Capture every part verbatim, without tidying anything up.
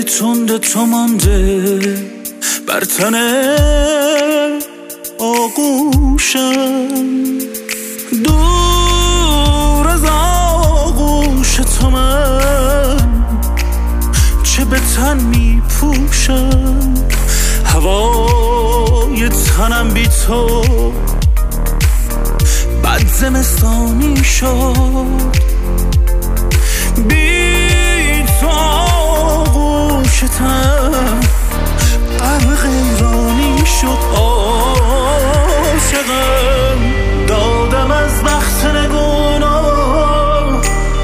تند تو مانده بر تن آغوشم، دور از آغوش تو من چه به تن می پوشم. هوای تنم بی تو بد زمستانی شد، بی تو آغوش تن غرق ایرانی شد. عاشقم دادم از بخت نگونم،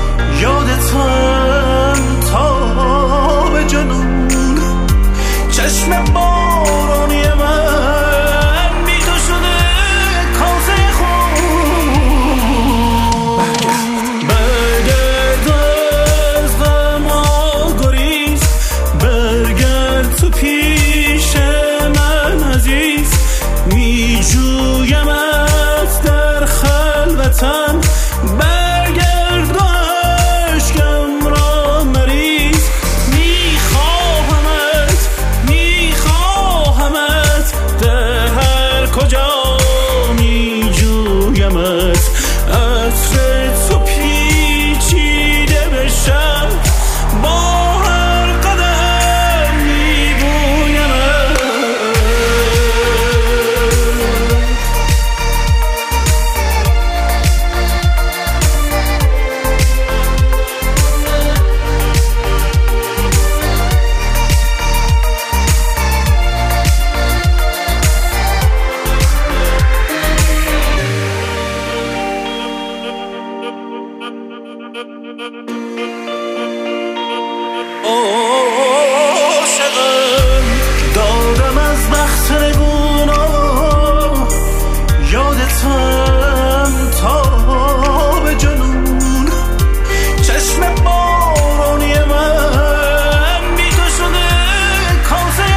یادتم تا به جنون چشم بارانی من بی تو شده کاسه خون. برگرد از غم گریز، برگرد تو پیش من عزیز، می جویمت در خلوتم. برگرد و عشقم را مریز، می خواهمت می خواهمت در هر کجا می جویمت. عطر تو پیچیده بشم، با هر قدم می بویمت. عاشقم دادم از بخت نگونم، یادتم تا به جنون چشم بارانی من بی تو شده کاسه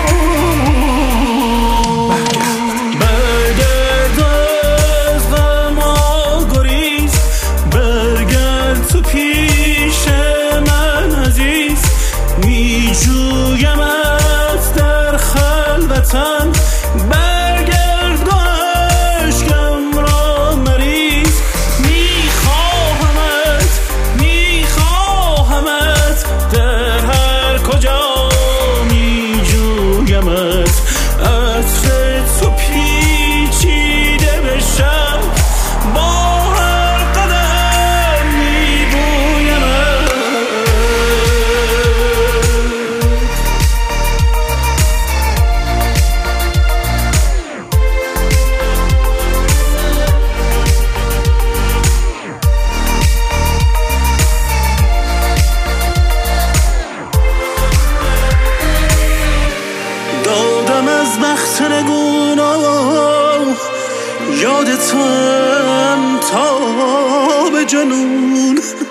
خون. برگرد از غم گریز، برگرد تو پیش من عزیز، می جویمت در خلوتم. برگرد و عشقم را مریز، می خواهمت می خواهمت در هر کجا می جویمت. عطر تو پیچیده بشم، با هر قدم می بویمت. دادم از بخت نگونم، یادتم تا به جنون